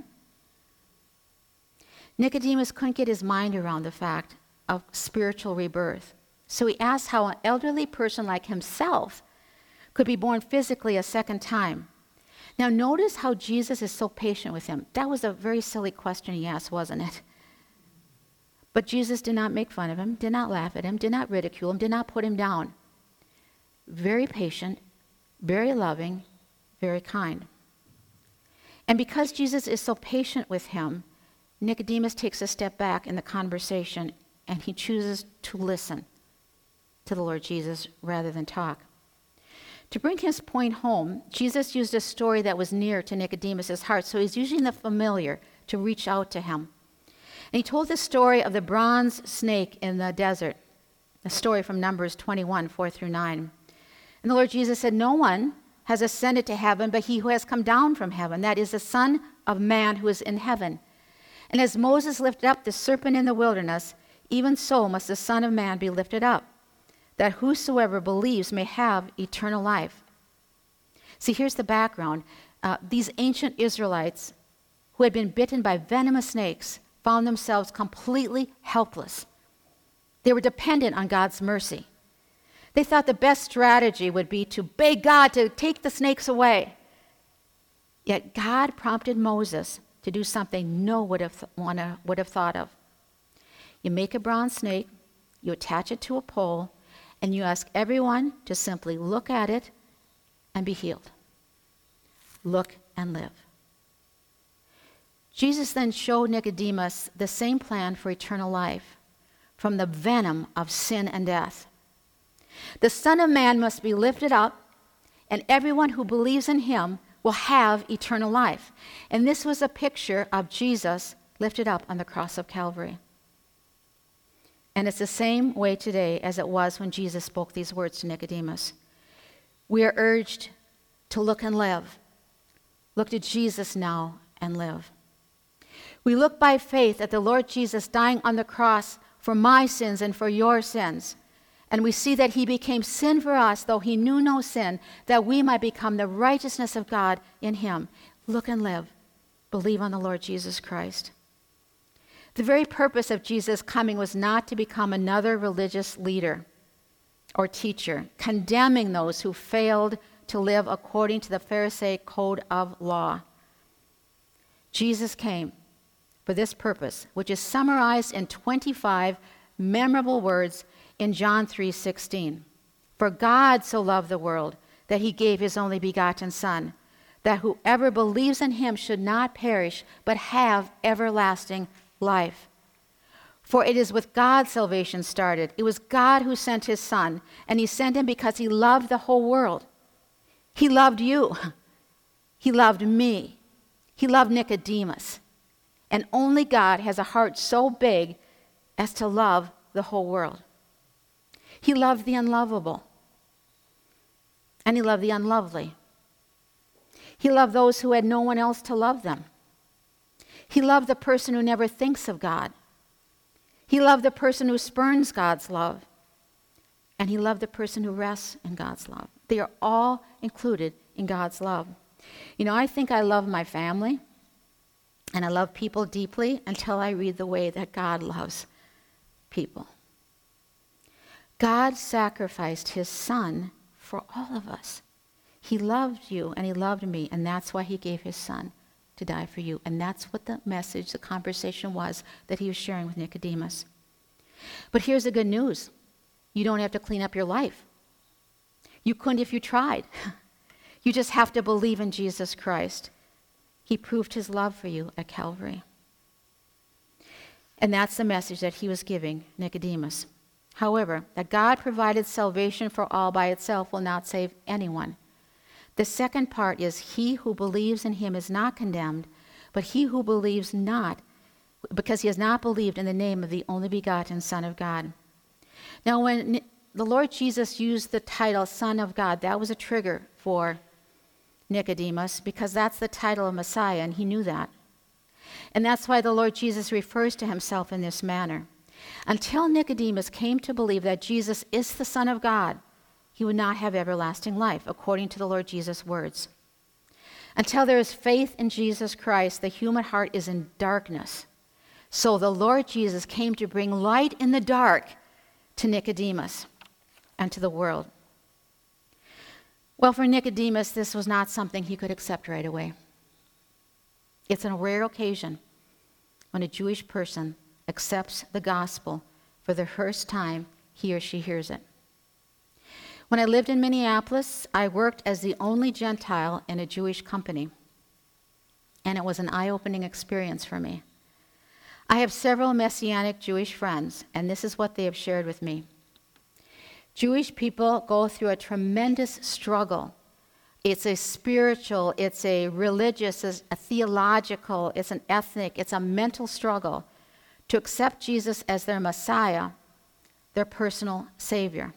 Nicodemus couldn't get his mind around the fact of spiritual rebirth. So he asked how an elderly person like himself could be born physically a second time. Now notice how Jesus is so patient with him. That was a very silly question he asked, wasn't it? But Jesus did not make fun of him, did not laugh at him, did not ridicule him, did not put him down. Very patient, very loving, very kind. And because Jesus is so patient with him, Nicodemus takes a step back in the conversation and he chooses to listen to the Lord Jesus rather than talk. To bring his point home, Jesus used a story that was near to Nicodemus' heart, so he's using the familiar to reach out to him. And he told the story of the bronze snake in the desert, a story from Numbers 21, 4 through 9. And the Lord Jesus said, "No one has ascended to heaven but he who has come down from heaven, that is the Son of Man who is in heaven. And as Moses lifted up the serpent in the wilderness, even so must the Son of Man be lifted up, that whosoever believes may have eternal life." See, here's the background. These ancient Israelites who had been bitten by venomous snakes found themselves completely helpless. They were dependent on God's mercy. They thought the best strategy would be to beg God to take the snakes away. Yet God prompted Moses to do something no one would have thought of. You make a bronze snake, you attach it to a pole, and you ask everyone to simply look at it and be healed. Look and live. Jesus then showed Nicodemus the same plan for eternal life from the venom of sin and death. The Son of Man must be lifted up, and everyone who believes in him will have eternal life. And this was a picture of Jesus lifted up on the cross of Calvary. And it's the same way today as it was when Jesus spoke these words to Nicodemus. We are urged to look and live. Look to Jesus now and live. We look by faith at the Lord Jesus dying on the cross for my sins and for your sins. And we see that he became sin for us, though he knew no sin, that we might become the righteousness of God in him. Look and live. Believe on the Lord Jesus Christ. The very purpose of Jesus' coming was not to become another religious leader or teacher, condemning those who failed to live according to the Pharisaic code of law. Jesus came for this purpose, which is summarized in 25 memorable words in John 3:16. For God so loved the world that he gave his only begotten Son, that whoever believes in him should not perish, but have everlasting life. For it is with God salvation started. It was God who sent his Son, and he sent him because he loved the whole world. He loved you. He loved me. He loved Nicodemus. And only God has a heart so big as to love the whole world. He loved the unlovable. And he loved the unlovely. He loved those who had no one else to love them. He loved the person who never thinks of God. He loved the person who spurns God's love. And he loved the person who rests in God's love. They are all included in God's love. You know, I think I love my family and I love people deeply until I read the way that God loves people. God sacrificed his Son for all of us. He loved you and he loved me, and that's why he gave his Son to die for you. And that's what the message, the conversation was that he was sharing with Nicodemus. But here's the good news. You don't have to clean up your life. You couldn't if you tried. You just have to believe in Jesus Christ. He proved his love for you at Calvary. And that's the message that he was giving Nicodemus. However, that God provided salvation for all by itself will not save anyone. The second part is he who believes in him is not condemned, but he who believes not, because he has not believed in the name of the only begotten Son of God. Now, when the Lord Jesus used the title Son of God, that was a trigger for Nicodemus, because that's the title of Messiah, and he knew that. And that's why the Lord Jesus refers to himself in this manner. Until Nicodemus came to believe that Jesus is the Son of God, he would not have everlasting life, according to the Lord Jesus' words. Until there is faith in Jesus Christ, the human heart is in darkness. So the Lord Jesus came to bring light in the dark to Nicodemus and to the world. Well, for Nicodemus, this was not something he could accept right away. It's a rare occasion when a Jewish person accepts the gospel for the first time he or she hears it. When I lived in Minneapolis, I worked as the only Gentile in a Jewish company, and it was an eye-opening experience for me. I have several Messianic Jewish friends, and this is what they have shared with me. Jewish people go through a tremendous struggle. It's a spiritual, it's a religious, it's a theological, it's an ethnic, it's a mental struggle to accept Jesus as their Messiah, their personal Savior.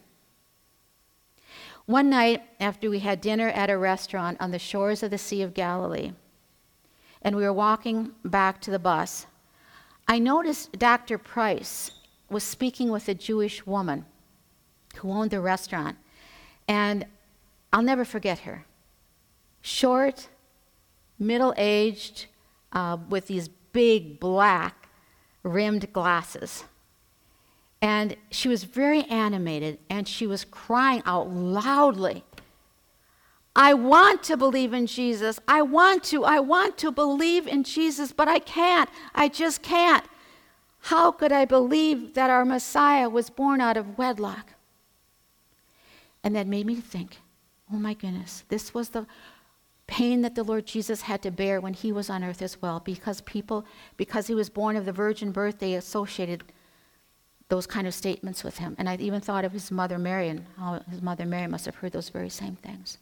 One night after we had dinner at a restaurant on the shores of the Sea of Galilee, and we were walking back to the bus, I noticed Dr. Price was speaking with a Jewish woman who owned the restaurant, and I'll never forget her. Short, middle-aged, with these big black rimmed glasses. And she was very animated, and she was crying out loudly, I want to believe in Jesus. I want to believe in Jesus, but I can't. I just can't. How could I believe that our Messiah was born out of wedlock? And that made me think, oh my goodness, this was the pain that the Lord Jesus had to bear when he was on earth as well, because he was born of the virgin birth, they associated those kind of statements with him. And I even thought of his mother Mary, and how his mother Mary must have heard those very same things.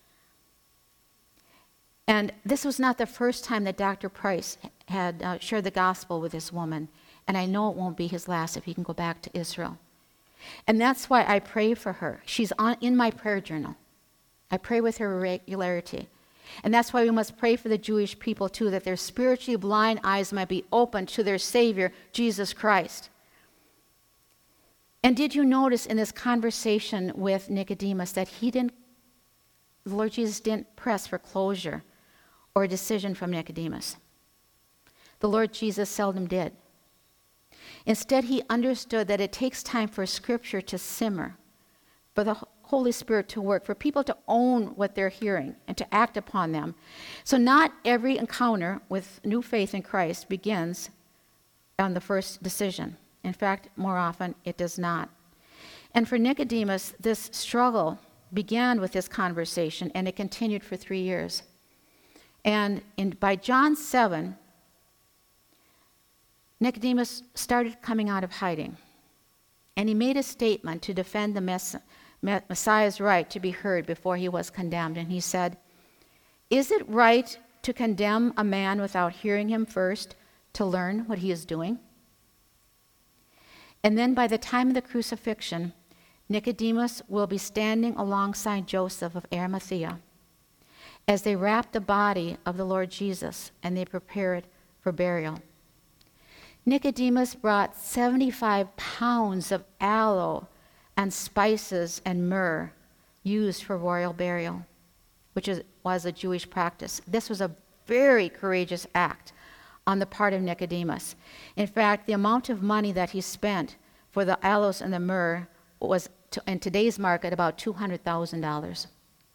And this was not the first time that Dr. Price had shared the gospel with this woman, and I know it won't be his last if he can go back to Israel. And that's why I pray for her. She's in my prayer journal. I pray with her regularity. And that's why we must pray for the Jewish people too, that their spiritually blind eyes might be opened to their Savior, Jesus Christ. And did you notice in this conversation with Nicodemus that the Lord Jesus didn't press for closure or a decision from Nicodemus? The Lord Jesus seldom did. Instead, he understood that it takes time for Scripture to simmer, for the Holy Spirit to work, for people to own what they're hearing and to act upon them. So not every encounter with new faith in Christ begins on the first decision. In fact, more often it does not. And for Nicodemus, this struggle began with this conversation, and it continued for 3 years. And by John 7, Nicodemus started coming out of hiding, and he made a statement to defend the Messiah's right to be heard before he was condemned. And he said, "Is it right to condemn a man without hearing him first to learn what he is doing?" And then by the time of the crucifixion, Nicodemus will be standing alongside Joseph of Arimathea as they wrap the body of the Lord Jesus and they prepare it for burial. Nicodemus brought 75 pounds of aloe and spices and myrrh used for royal burial, which was a Jewish practice. This was a very courageous act on the part of Nicodemus. In fact, the amount of money that he spent for the aloes and the myrrh was, in today's market, about $200,000.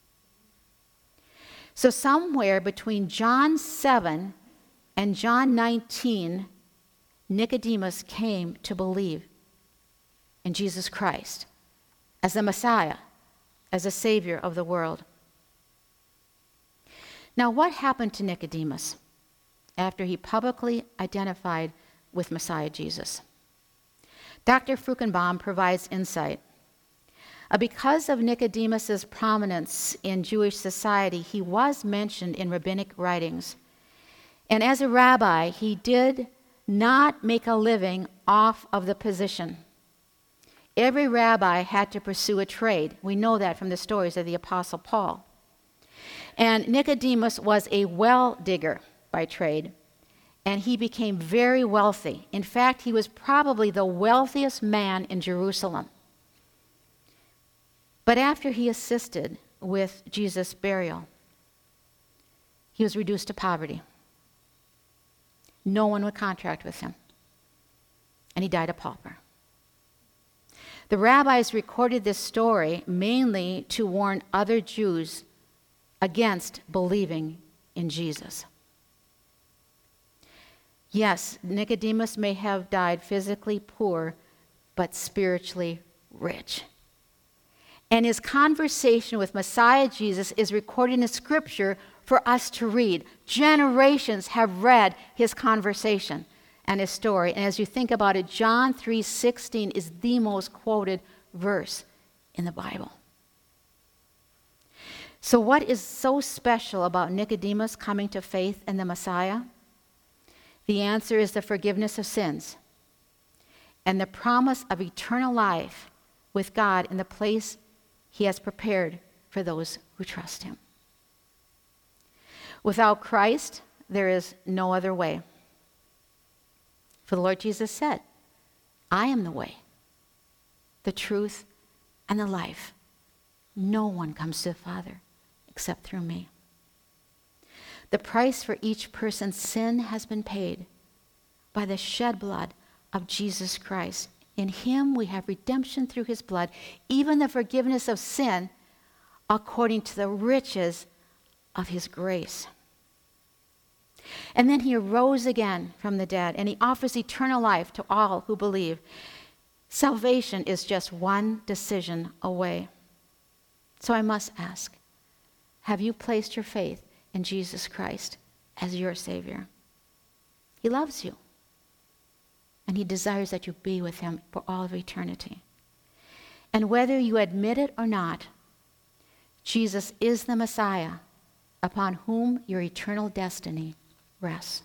So somewhere between John 7 and John 19, Nicodemus came to believe in Jesus Christ as the Messiah, as a Savior of the world. Now, what happened to Nicodemus after he publicly identified with Messiah Jesus? Dr. Frukenbaum provides insight. Because of Nicodemus's prominence in Jewish society, he was mentioned in rabbinic writings. And as a rabbi, he did not make a living off of the position. Every rabbi had to pursue a trade. We know that from the stories of the Apostle Paul. And Nicodemus was a well digger by trade, and he became very wealthy. In fact, he was probably the wealthiest man in Jerusalem. But after he assisted with Jesus' burial, he was reduced to poverty. No one would contract with him, and he died a pauper. The rabbis recorded this story mainly to warn other Jews against believing in Jesus. Yes, Nicodemus may have died physically poor, but spiritually rich. And his conversation with Messiah Jesus is recorded in Scripture for us to read. Generations have read his conversation and his story. And as you think about it, John 3:16 is the most quoted verse in the Bible. So what is so special about Nicodemus coming to faith in the Messiah? The answer is the forgiveness of sins and the promise of eternal life with God in the place he has prepared for those who trust him. Without Christ, there is no other way. For the Lord Jesus said, I am the way, the truth, and the life. No one comes to the Father except through me. The price for each person's sin has been paid by the shed blood of Jesus Christ. In him we have redemption through his blood, even the forgiveness of sin according to the riches of his grace. And then he arose again from the dead, and he offers eternal life to all who believe. Salvation is just one decision away. So I must ask, have you placed your faith in Jesus Christ as your Savior? He loves you, and he desires that you be with him for all of eternity. And whether you admit it or not, Jesus is the Messiah upon whom your eternal destiny rests.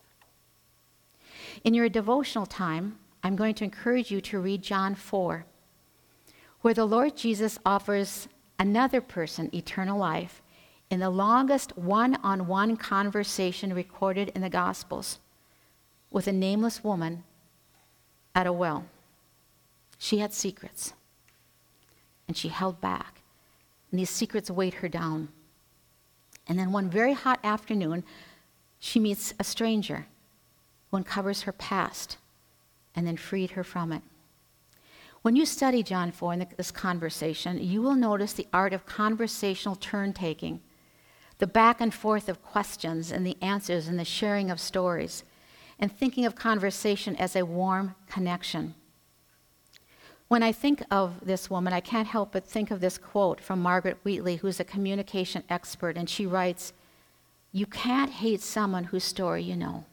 In your devotional time, I'm going to encourage you to read John 4, where the Lord Jesus offers another person eternal life in the longest one-on-one conversation recorded in the Gospels with a nameless woman at a well. She had secrets, and she held back, and these secrets weighed her down. And then one very hot afternoon, she meets a stranger who uncovers her past and then freed her from it. When you study John 4 in this conversation, you will notice the art of conversational turn-taking, the back and forth of questions and the answers and the sharing of stories, and thinking of conversation as a warm connection. When I think of this woman, I can't help but think of this quote from Margaret Wheatley, who's a communication expert, and she writes, "You can't hate someone whose story you know."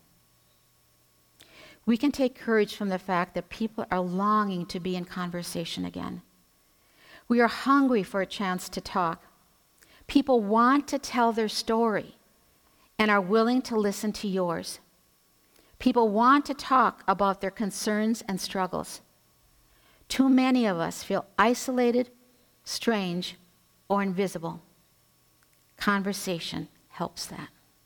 We can take courage from the fact that people are longing to be in conversation again. We are hungry for a chance to talk. People want to tell their story and are willing to listen to yours. People want to talk about their concerns and struggles. Too many of us feel isolated, strange, or invisible. Conversation helps that.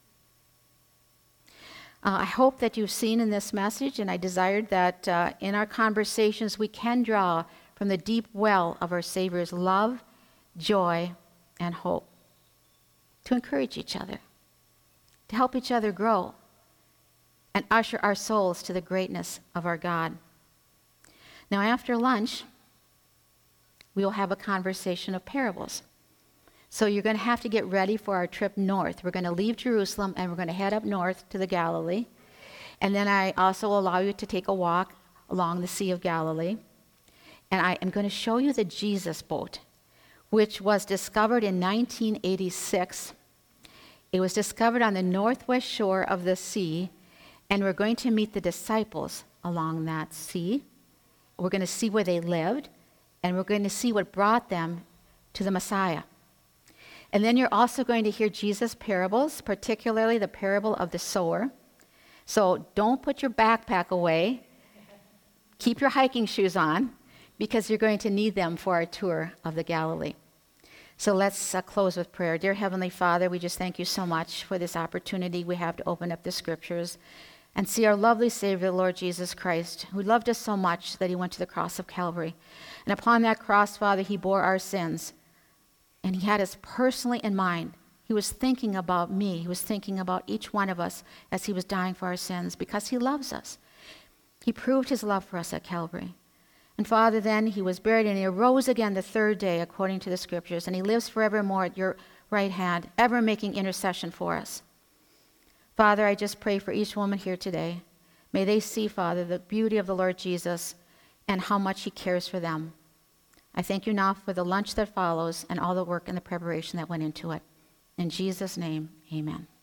I hope that you've seen in this message, and I desired that in our conversations we can draw from the deep well of our Savior's love, joy, and hope. To encourage each other, to help each other grow, and usher our souls to the greatness of our God. Now, after lunch, we will have a conversation of parables. So you're going to have to get ready for our trip north. We're going to leave Jerusalem, and we're going to head up north to the Galilee. And then I also allow you to take a walk along the Sea of Galilee. And I am going to show you the Jesus boat, which was discovered in 1986. It was discovered on the northwest shore of the sea, and we're going to meet the disciples along that sea. We're going to see where they lived, and we're going to see what brought them to the Messiah. And then you're also going to hear Jesus' parables, particularly the parable of the sower. So don't put your backpack away. Keep your hiking shoes on, because you're going to need them for our tour of the Galilee. So let's close with prayer. Dear Heavenly Father, we just thank you so much for this opportunity we have to open up the Scriptures and see our lovely Savior, the Lord Jesus Christ, who loved us so much that he went to the cross of Calvary. And upon that cross, Father, he bore our sins. And he had us personally in mind. He was thinking about me. He was thinking about each one of us as he was dying for our sins because he loves us. He proved his love for us at Calvary. And Father, then he was buried and he arose again the third day according to the scriptures, and he lives forevermore at your right hand, ever making intercession for us. Father, I just pray for each woman here today. May they see, Father, the beauty of the Lord Jesus and how much he cares for them. I thank you now for the lunch that follows and all the work and the preparation that went into it. In Jesus' name, amen.